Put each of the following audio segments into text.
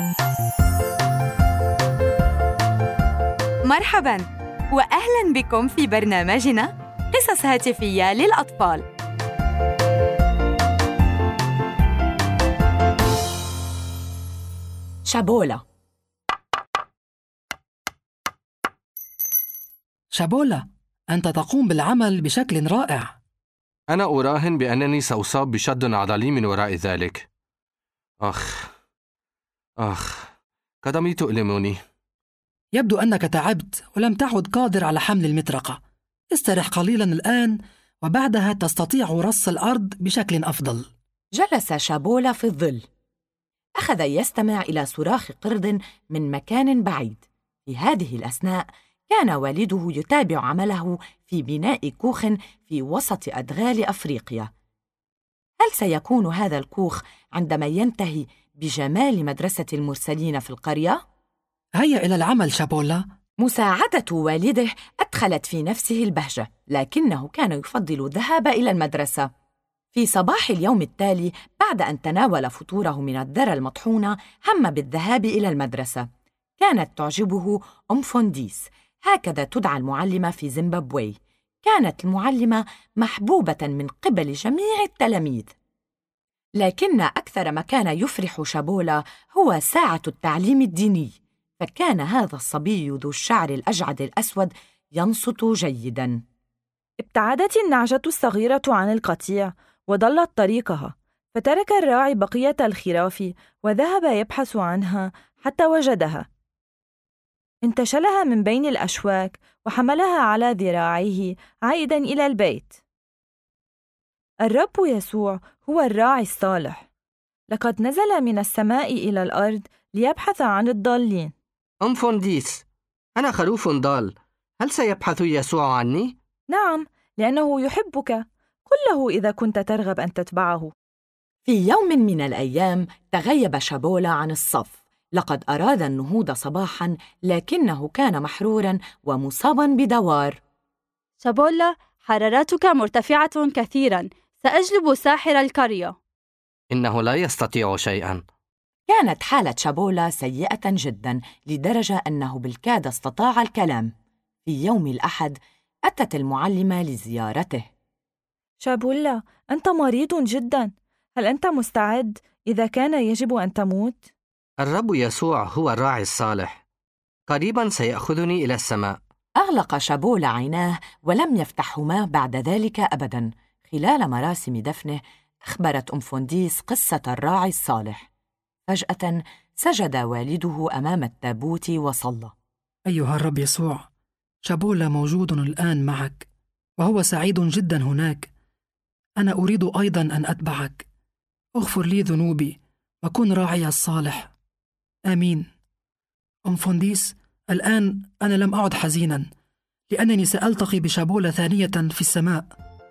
مرحباً وأهلاً بكم في برنامجنا قصص هاتفية للأطفال. شابولا. شابولا، أنت تقوم بالعمل بشكل رائع. أنا أراهن بأنني سأصاب بشد عضلي من وراء ذلك. قدمي تؤلمني. يبدو أنك تعبت ولم تعد قادر على حمل المطرقة. استرح قليلاً الآن وبعدها تستطيع رص الأرض بشكل أفضل. جلس شابولا في الظل. أخذ يستمع إلى صراخ قرد من مكان بعيد. في هذه الأثناء كان والده يتابع عمله في بناء كوخ في وسط أدغال أفريقيا. هل سيكون هذا الكوخ عندما ينتهي بجمال مدرسة المرسلين في القرية؟ هيا إلى العمل شابولا. مساعدة والده أدخلت في نفسه البهجة، لكنه كان يفضل الذهاب إلى المدرسة. في صباح اليوم التالي، بعد أن تناول فطوره من الذرة المطحونة، هم بالذهاب إلى المدرسة. كانت تعجبه فونديس، هكذا تدعى المعلمة في زيمبابوي. كانت المعلمة محبوبة من قبل جميع التلاميذ. لكن أكثر ما كان يفرح شابولا هو ساعة التعليم الديني، فكان هذا الصبي ذو الشعر الأجعد الأسود ينصت جيداً. ابتعدت النعجة الصغيرة عن القطيع وضلت طريقها، فترك الراعي بقية الخراف وذهب يبحث عنها حتى وجدها. انتشلها من بين الأشواك وحملها على ذراعيه عائداً إلى البيت. الرب يسوع هو الراعي الصالح. لقد نزل من السماء إلى الأرض ليبحث عن الضالين. فونديس، أنا خروف ضال. هل سيبحث يسوع عني؟ نعم، لأنه يحبك. قل له إذا كنت ترغب أن تتبعه. في يوم من الأيام تغيب شابولا عن الصف. لقد أراد النهوض صباحاً، لكنه كان محروراً ومصاباً بدوار. شابولا، حرارتك مرتفعة كثيراً. سأجلب ساحر القرية. إنه لا يستطيع شيئاً. كانت حالة شابولا سيئة جداً لدرجة أنه بالكاد استطاع الكلام. في يوم الأحد أتت المعلمة لزيارته. شابولا، أنت مريض جداً. هل أنت مستعد إذا كان يجب أن تموت؟ الرب يسوع هو الراعي الصالح. قريباً سيأخذني إلى السماء. أغلق شابولا عيناه ولم يفتحهما بعد ذلك أبداً. خلال مراسم دفنه أخبرت فونديس قصة الراعي الصالح. فجأة سجد والده أمام التابوت وصلى. أيها الرب يسوع، شابولا موجود الآن معك وهو سعيد جدا هناك. أنا أريد أيضا أن أتبعك. اغفر لي ذنوبي وكن راعي الصالح. آمين. فونديس، الآن أنا لم أعد حزينا لأنني سألتقي بشابولا ثانية في السماء.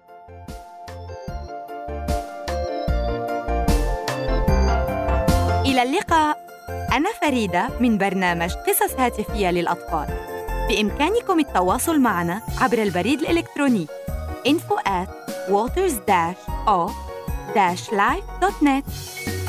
إلى اللقاء. أنا فريدة من برنامج قصص هاتفية للأطفال. بإمكانكم التواصل معنا عبر البريد الإلكتروني info@waters-o-life.net.